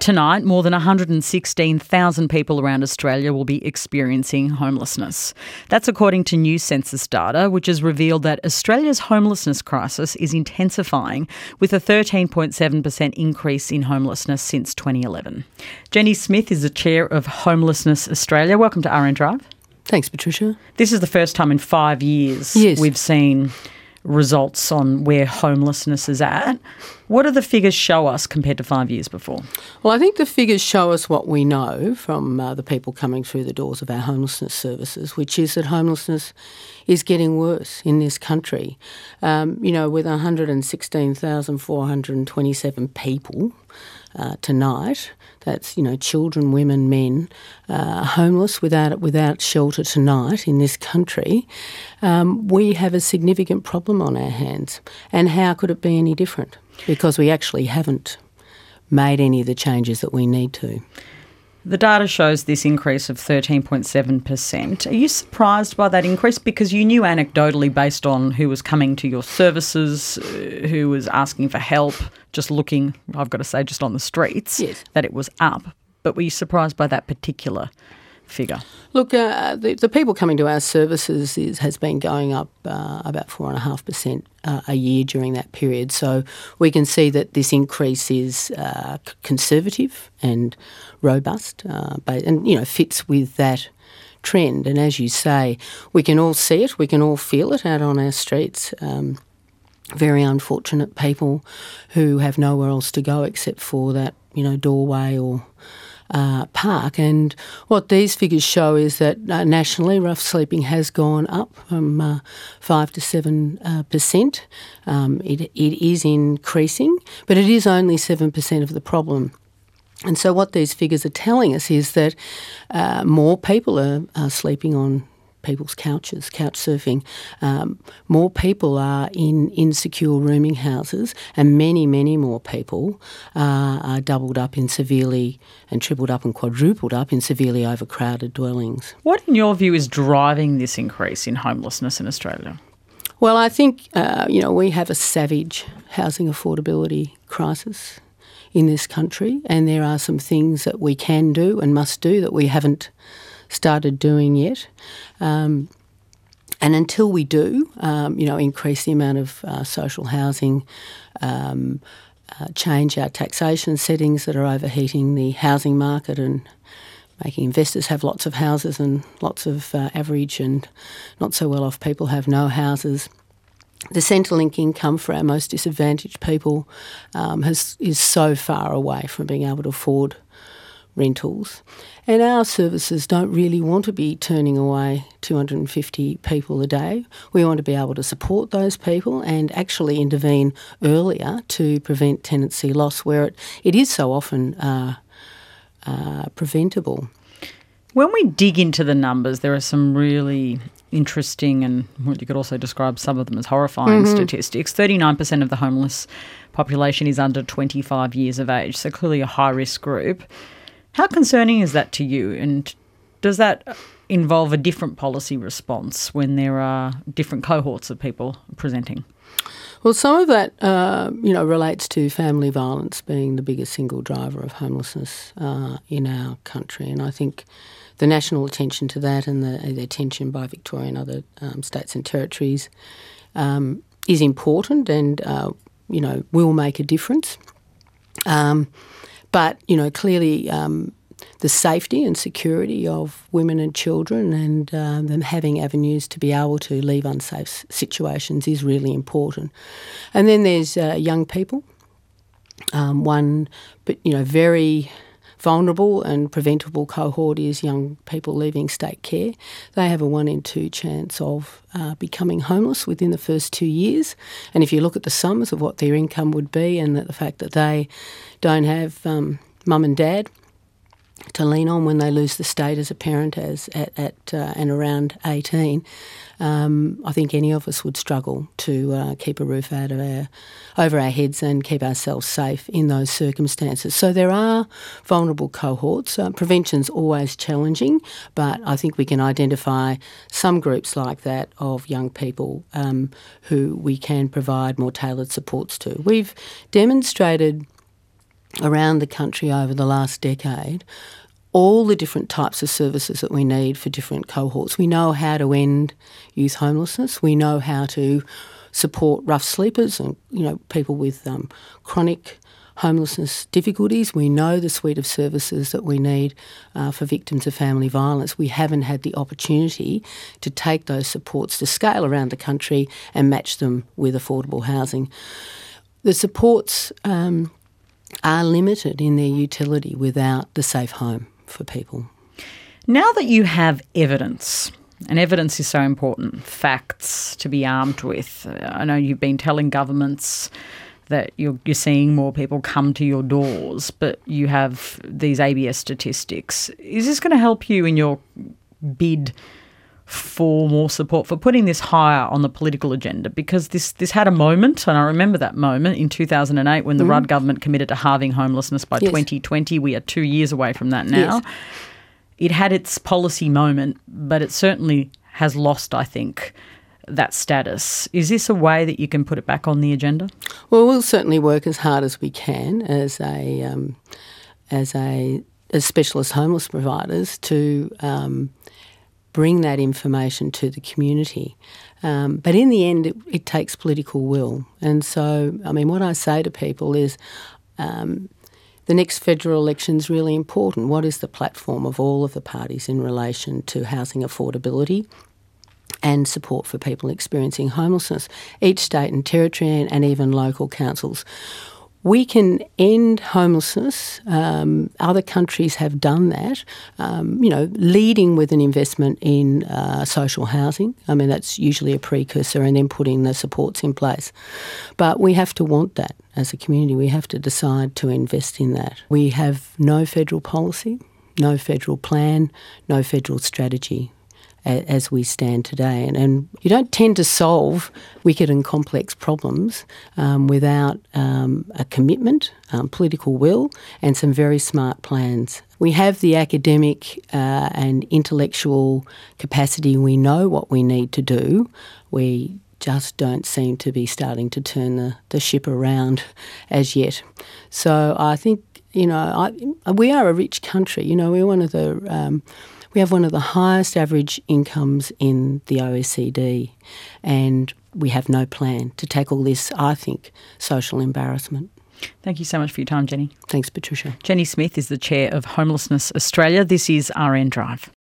Tonight, more than 116,000 people around Australia will be experiencing homelessness. That's according to new census data, which has revealed that Australia's homelessness crisis is intensifying, with a 13.7% increase in homelessness since 2011. Jenny Smith is the chair of Homelessness Australia. Welcome to RN Drive. Thanks, Patricia. This is the first time in 5 years we've seen results on where homelessness is at. What do the figures show us compared to 5 years before? Well, I think the figures show us what we know from the people coming through the doors of our homelessness services, which is that homelessness is getting worse in this country. With 116,427 people tonight, that's, children, women, men, homeless without shelter tonight in this country, we have a significant problem on our hands. And how could it be any different? Because we actually haven't made any of the changes that we need to. The data shows this increase of 13.7%. Are you surprised by that increase? Because you knew anecdotally, based on who was coming to your services, who was asking for help, just looking, I've got to say, just on the streets, yes, that it was up. But were you surprised by that particular figure? Look, the people coming to our services has been going up about 4.5% a year during that period. So we can see that this increase is conservative and robust, and fits with that trend. And as you say, we can all see it, we can all feel it out on our streets. Very unfortunate people who have nowhere else to go except for that, doorway or park. And what these figures show is that nationally rough sleeping has gone up from 5 to 7%. It is increasing, but it is only 7% of the problem. And so what these figures are telling us is that more people are sleeping on people's couches, couch surfing. More people are in insecure rooming houses, and many, many more people are doubled up in severely and tripled up and quadrupled up in severely overcrowded dwellings. What, in your view, is driving this increase in homelessness in Australia? Well, I think, we have a savage housing affordability crisis in this country, and there are some things that we can do and must do that we haven't started doing yet. And until we do, increase the amount of social housing, change our taxation settings that are overheating the housing market and making investors have lots of houses and lots of average and not so well off people have no houses. The Centrelink income for our most disadvantaged people is so far away from being able to afford rentals. And our services don't really want to be turning away 250 people a day. We want to be able to support those people and actually intervene earlier to prevent tenancy loss where it is so often preventable. When we dig into the numbers, there are some really interesting and you could also describe some of them as horrifying statistics. 39% of the homeless population is under 25 years of age, so clearly a high-risk group. How concerning is that to you, and does that involve a different policy response when there are different cohorts of people presenting? Well, some of that, relates to family violence being the biggest single driver of homelessness in our country, and I think the national attention to that and the attention by Victoria and other states and territories is important and, will make a difference. But, clearly the safety and security of women and children and them having avenues to be able to leave unsafe situations is really important. And then there's young people. Very vulnerable and preventable cohort is young people leaving state care. They have a 1 in 2 chance of becoming homeless within the first 2 years. And if you look at the sums of what their income would be and the fact that they don't have mum and dad to lean on when they lose the state as a parent and around 18, I think any of us would struggle to keep a roof over our heads and keep ourselves safe in those circumstances. So there are vulnerable cohorts. Prevention's always challenging, but I think we can identify some groups like that of young people who we can provide more tailored supports to. We've demonstrated around the country over the last decade all the different types of services that we need for different cohorts. We know how to end youth homelessness. We know how to support rough sleepers and people with chronic homelessness difficulties. We know the suite of services that we need for victims of family violence. We haven't had the opportunity to take those supports to scale around the country and match them with affordable housing. The supports are limited in their utility without the safe home for people. Now that you have evidence, and evidence is so important, facts to be armed with. I know you've been telling governments that you're seeing more people come to your doors, but you have these ABS statistics. Is this going to help you in your bid for more support, for putting this higher on the political agenda? Because this had a moment, and I remember that moment in 2008 when the Rudd government committed to halving homelessness by 2020. We are 2 years away from that now. Yes. It had its policy moment, but it certainly has lost, I think, that status. Is this a way that you can put it back on the agenda? Well, we'll certainly work as hard as we can as specialist homeless providers to bring that information to the community. But in the end, it takes political will. And so, what I say to people is the next federal election is really important. What is the platform of all of the parties in relation to housing affordability and support for people experiencing homelessness? Each state and territory and even local councils. We can end homelessness. Other countries have done that, leading with an investment in social housing. That's usually a precursor, and then putting the supports in place. But we have to want that as a community. We have to decide to invest in that. We have no federal policy, no federal plan, no federal strategy as we stand today. And you don't tend to solve wicked and complex problems without a commitment, political will, and some very smart plans. We have the academic and intellectual capacity. We know what we need to do. We just don't seem to be starting to turn the ship around as yet. So I think, we are a rich country. We're one of the... We have one of the highest average incomes in the OECD, and we have no plan to tackle this, I think, social embarrassment. Thank you so much for your time, Jenny. Thanks, Patricia. Jenny Smith is the Chair of Homelessness Australia. This is RN Drive.